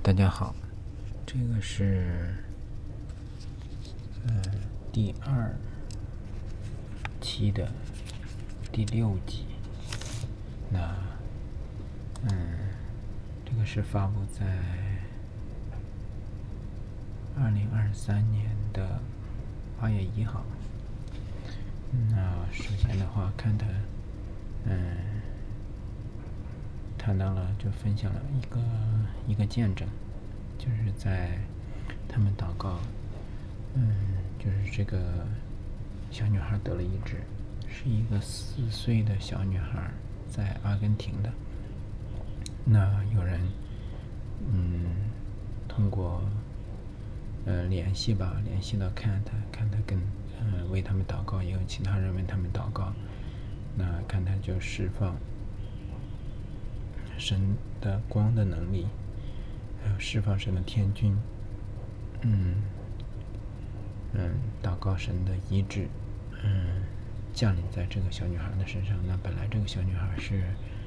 大家好，这个是第2期的第6集。那这个是发布在2023年的8月1号。那首先的话，看他谈到了，就分享了一个见证，就是在他们祷告，就是这个小女孩得了医治，是一个4岁的小女孩，在阿根廷的。那有人通过联系到看他跟为他们祷告，也有其他人为他们祷告。那看他就释放神的光的能力，还有释放神的天军，祷告神的医治，降临在这个小女孩的身上。那本来这个小女孩是，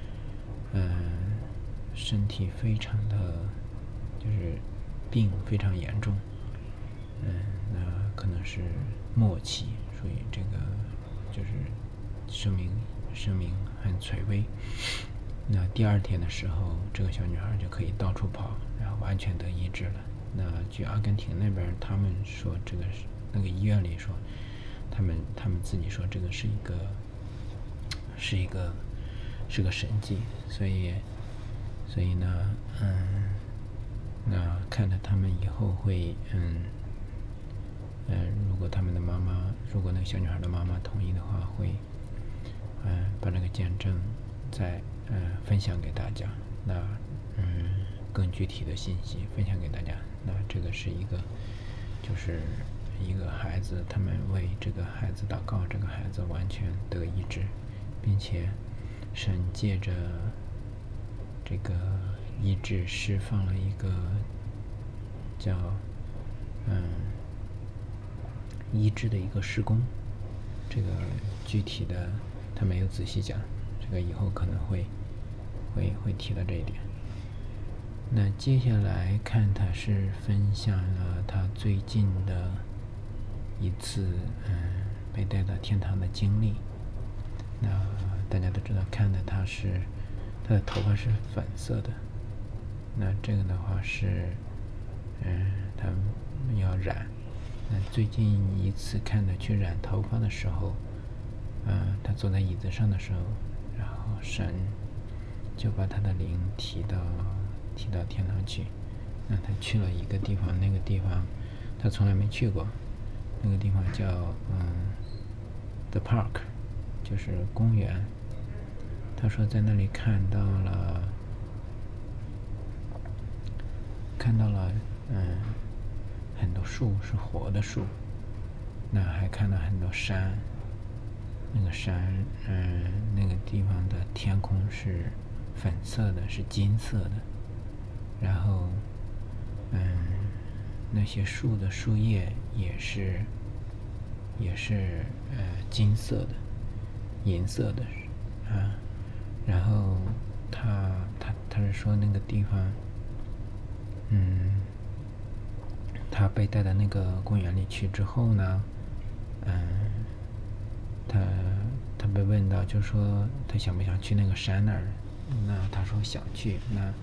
身体非常的，就是病非常严重，那可能是末期，所以这个就是生命很垂危。那第2天的时候，这个小女孩就可以到处跑，然后完全得医治了。那据阿根廷那边他们说，这个是那个医院里说，他们自己说这个是个神迹。所以呢，那看着他们以后会，如果他们的妈妈，如果那个小女孩的妈妈同意的话，会把这个见证再分享给大家。那更具体的信息分享给大家。那这个是就是一个孩子，他们为这个孩子祷告，这个孩子完全得医治，并且神借着这个医治释放了一个叫医治的一个施工。这个具体的他没有仔细讲，这个以后可能会提到这一点。那接下来看他是分享了他最近的一次被带到天堂的经历。那大家都知道，看的他的头发是粉色的。那这个的话是他要染。那最近一次看他去染头发的时候，他坐在椅子上的时候，然后神就把他的灵提到天堂去。那他去了一个地方，那个地方他从来没去过，那个地方叫The Park， 就是公园。他说在那里看到了很多树，是活的树。那还看到很多山，那个山那个地方的天空是粉色的，是金色的。然后那些树的树叶也是金色的，银色的然后他是说那个地方，他被带到那个公园里去之后呢，他被问到，就说他想不想去那个山那儿。那他说想去。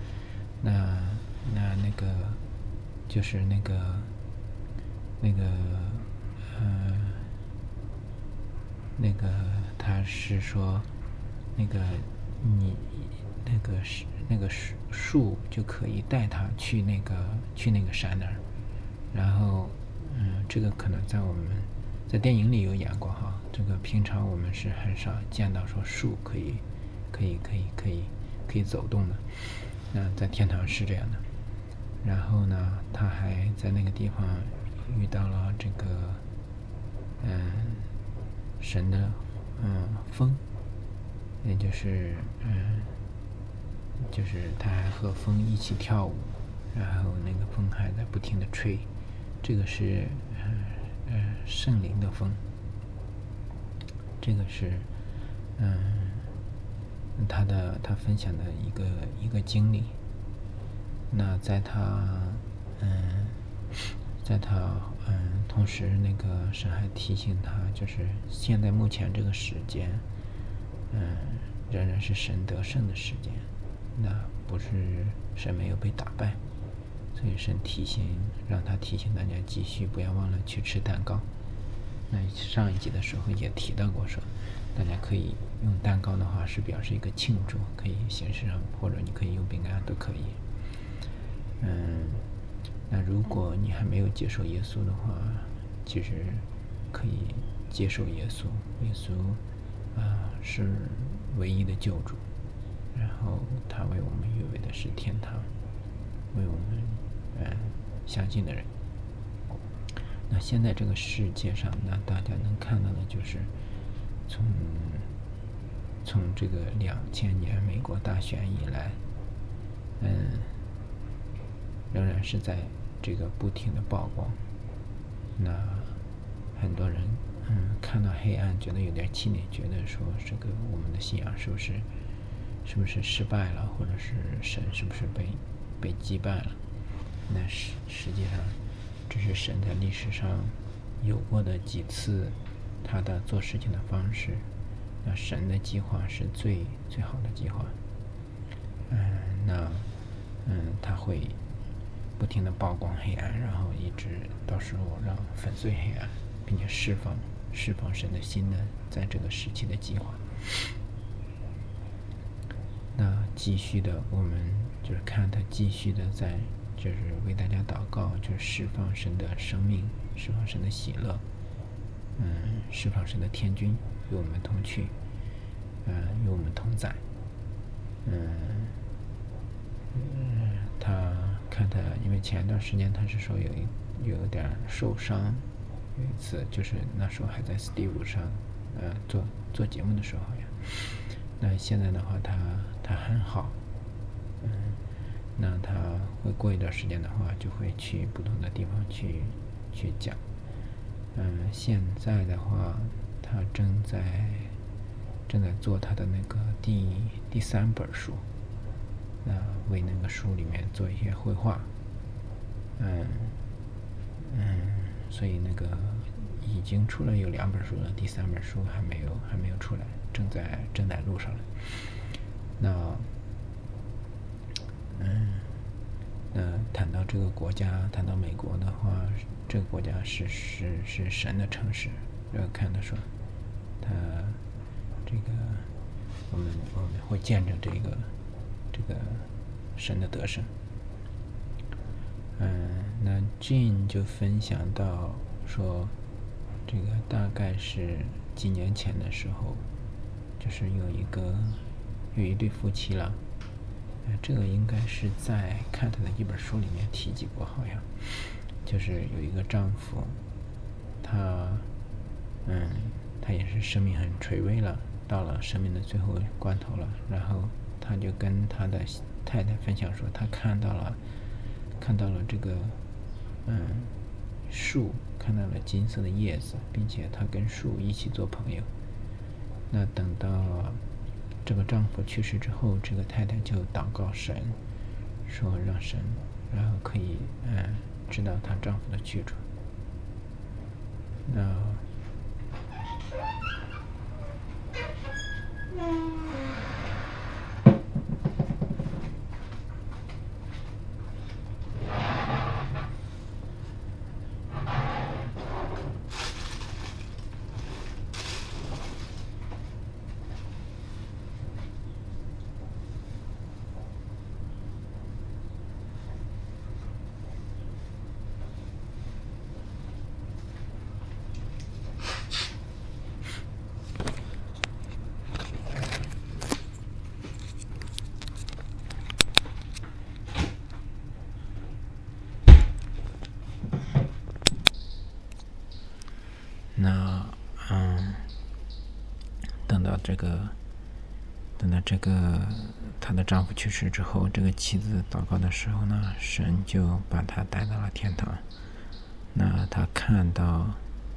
那个就是那个他是说那个树就可以带他去那个山那儿。然后这个可能在电影里有演过哈，这个平常我们是很少见到说树可以走动的。那在天堂是这样的。然后呢，他还在那个地方遇到了这个神的风，也就是他还和风一起跳舞，然后那个风还在不停的吹。这个是圣灵的风。这个是他分享的一个经历。 那在他同时那个神还提醒他，就是现在目前这个时间，仍然是神得胜的时间，那不是神没有被打败，所以神让他提醒大家继续不要忘了去吃蛋糕。那上一集的时候也提到过说，大家可以用蛋糕的话是表示一个庆祝，可以形式上，或者你可以用饼干都可以。那如果你还没有接受耶稣的话，其实可以接受耶稣，耶稣是唯一的救主，然后他为我们预备的是天堂，为我们相信的人。那现在这个世界上，那大家能看到的就是从这个2000年美国大选以来，仍然是在这个不停的曝光。那很多人看到黑暗觉得有点气馁，觉得说这个我们的信仰是不是失败了，或者是神是不是被击败了？那实际上这是神在历史上有过的几次他的做事情的方式。那神的计划是最好的计划。他会不停的曝光黑暗，然后一直到时候让粉碎黑暗，并且释放神的新的在这个时期的计划。那继续的，我们就是看他继续的就是为大家祷告，就是释放神的生命，释放神的喜乐，释放神的天军与我们同去，与我们同在。因为前一段时间他是说有点受伤，有一次就是那时候还在 Steve 上做节目的时候呀。那现在的话他很好，那他会过一段时间的话就会去不同的地方去讲。现在的话他正在做他的那个第3本书，为那个书里面做一些绘画。所以那个已经出了有2本书了，第3本书还没有出来，正在路上了。那谈到这个国家，谈到美国的话，这个国家是神的城市。看他说，他这个我们会见证这个神的得胜。那 Jane 就分享到说，这个大概是几年前的时候，就是有一对夫妻了。这个应该是在看他的一本书里面提及过，好像就是有一个丈夫，他也是生命很垂危了，到了生命的最后关头了，然后他就跟他的太太分享说，他看到了这个树，看到了金色的叶子，并且他跟树一起做朋友。那等到这个丈夫去世之后，这个太太就祷告神，说让神然后可以知道她丈夫的去处。那等到这个她的丈夫去世之后，这个妻子祷告的时候呢，神就把她带到了天堂。那她看到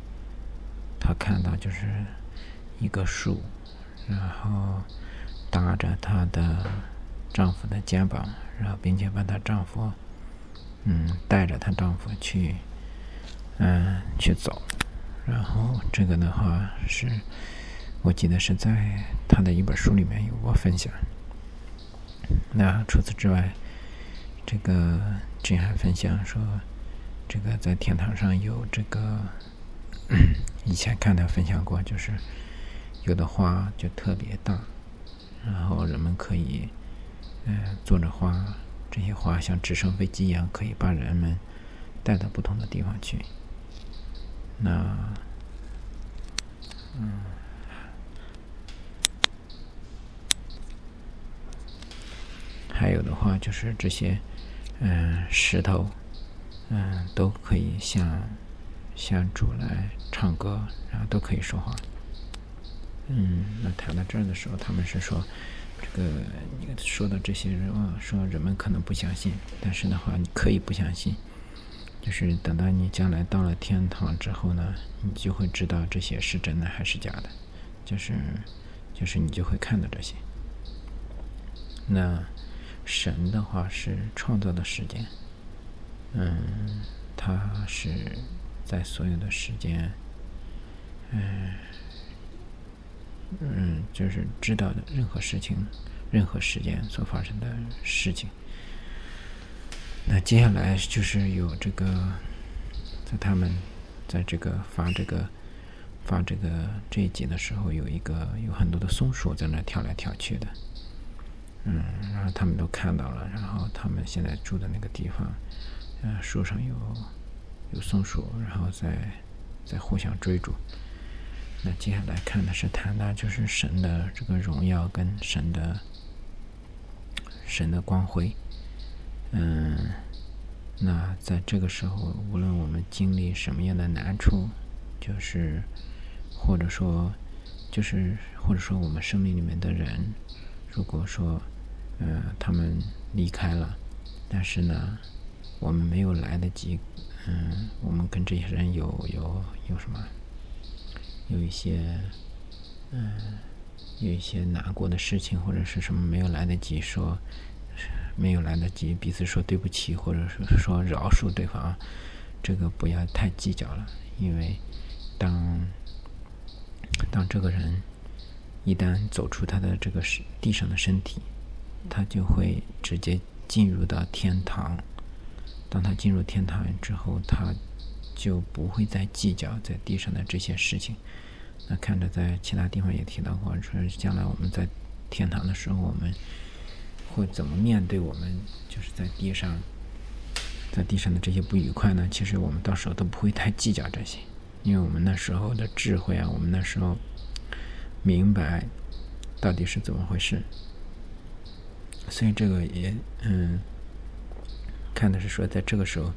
就是一个树，然后搭着她的丈夫的肩膀， 然后并且把她丈夫带着她丈夫去走。然后这个的话是我记得是在她的一本书里面有过分享。那除此之外，这个君还分享说，这个在天堂上有这个以前看他分享过，就是有的花就特别大，然后人们可以坐着花，这些花像直升飞机一样，可以把人们带到不同的地方去。那还有的话就是这些石头都可以向主来唱歌，然后都可以说话。那谈到这儿的时候，他们是说这个说到这些人说人们可能不相信，但是的话你可以不相信，就是等到你将来到了天堂之后呢，你就会知道这些是真的还是假的，就是你就会看到这些。那神的话是创造的时间，他是在所有的时间就是知道的任何事情任何时间所发生的事情。那接下来就是有这个在他们在这个发这一集的时候，有很多的松鼠在那跳来跳去的，然后他们都看到了，然后他们现在住的那个地方树上有松鼠，然后在互相追逐。那接下来看的是谈到就是神的这个荣耀跟神的光辉。那在这个时候，无论我们经历什么样的难处，或者说我们生命里面的人，如果说他们离开了，但是呢我们没有来得及我们跟这些人有什么有一些难过的事情，或者是什么没有来得及彼此说对不起，或者是说饶恕对方，这个不要太计较了。因为当这个人一旦走出他的这个地上的身体，他就会直接进入到天堂。当他进入天堂之后，他就不会再计较在地上的这些事情。那看着在其他地方也提到过，说将来我们在天堂的时候，我们会怎么面对我们就是在地上的这些不愉快呢？其实我们到时候都不会太计较这些，因为我们那时候的智慧我们那时候明白到底是怎么回事。所以这个也看的是说在这个时候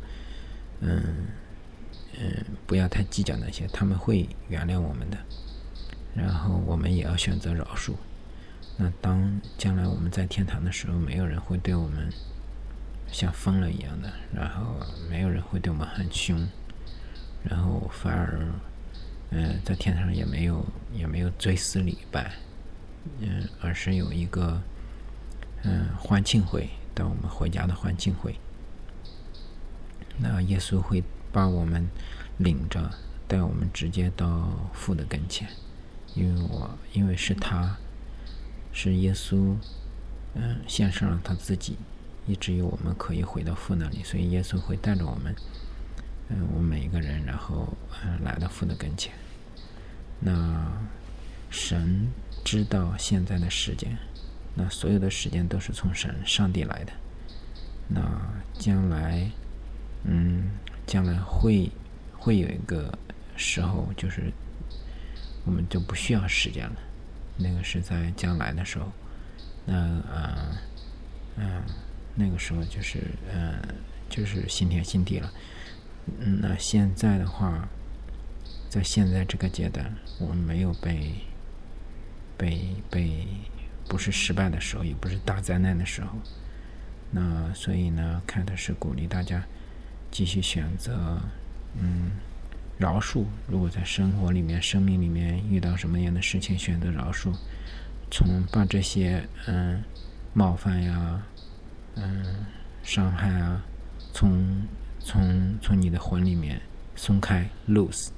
不要太计较那些，他们会原谅我们的，然后我们也要选择饶恕。那当将来我们在天堂的时候，没有人会对我们像疯了一样的，然后没有人会对我们很凶，然后反而在天堂上也没有追思礼拜，而是有一个欢庆会，到我们回家的欢庆会。那耶稣会把我们领着带我们直接到父的跟前，因为是耶稣献上了他自己，以至于我们可以回到父那里，所以耶稣会带着我们每一个人，然后来到父的跟前。那神知道现在的时间，那所有的时间都是从上帝来的。那将来会有一个时候，就是我们就不需要时间了，那个是在将来的时候。那个时候就是新天新地了。那现在的话，在现在这个阶段，我们没有不是失败的时候，也不是大灾难的时候。那所以呢，看的是鼓励大家继续选择饶恕。如果在生活里面生命里面遇到什么样的事情，选择饶恕，把这些冒犯呀伤害啊，从你的魂里面松开 loose，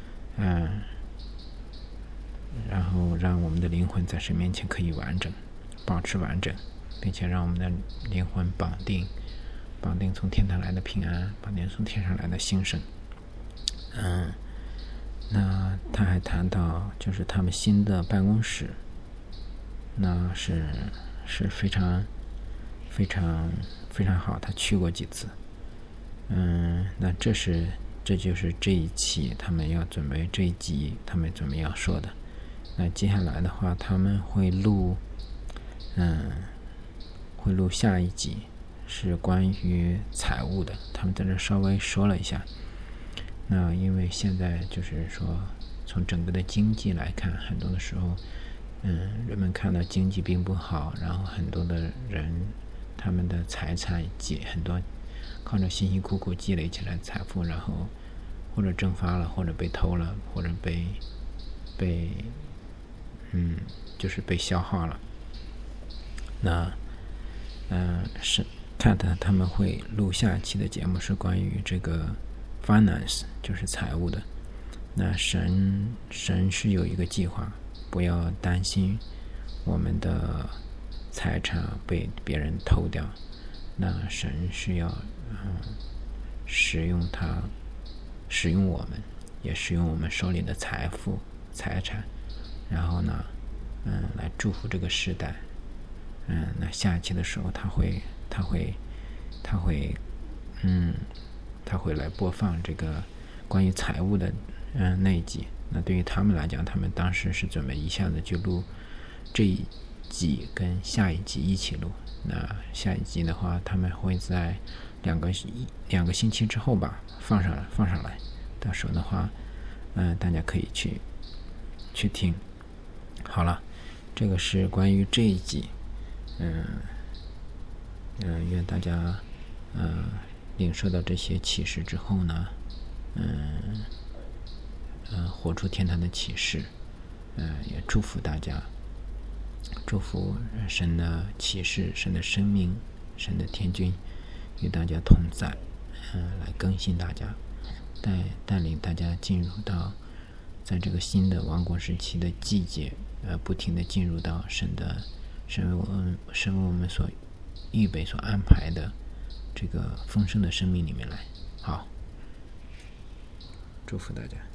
然后让我们的灵魂在神面前可以保持完整，并且让我们的灵魂绑定从天堂来的平安，绑定从天上来的兴盛。那他还谈到就是他们新的办公室，那是非常非常非常好，他去过几次。那这就是这一期他们要准备这一集他们准备要说的。那接下来的话他们会录下一集，是关于财务的，他们在这稍微说了一下。那因为现在就是说从整个的经济来看，很多的时候人们看到经济并不好，然后很多的人他们的财产很多靠着辛辛苦苦积累起来的财富，然后或者蒸发了，或者被偷了，或者被就是被消耗了。那是看他们会录下期的节目，是关于这个 finance， 就是财务的。那神是有一个计划，不要担心我们的财产被别人偷掉。那神是要使用我们，也使用我们手里的财产，然后呢来祝福这个时代。那下一期的时候他会来播放这个关于财务的那一集。那对于他们来讲，他们当时是准备一下子就录这一集跟下一集一起录。那下一集的话他们会在两个星期之后吧放上来，到时候的话大家可以去听。好了，这个是关于这一集。愿大家领受到这些启示之后呢活出天堂的启示。也祝福大家，祝福神的启示，神的生命，神的天君与大家同在，来更新大家，带领大家进入到在这个新的王国时期的季节，不停的进入到神为我们所预备所安排的这个丰盛的生命里面来。好，祝福大家。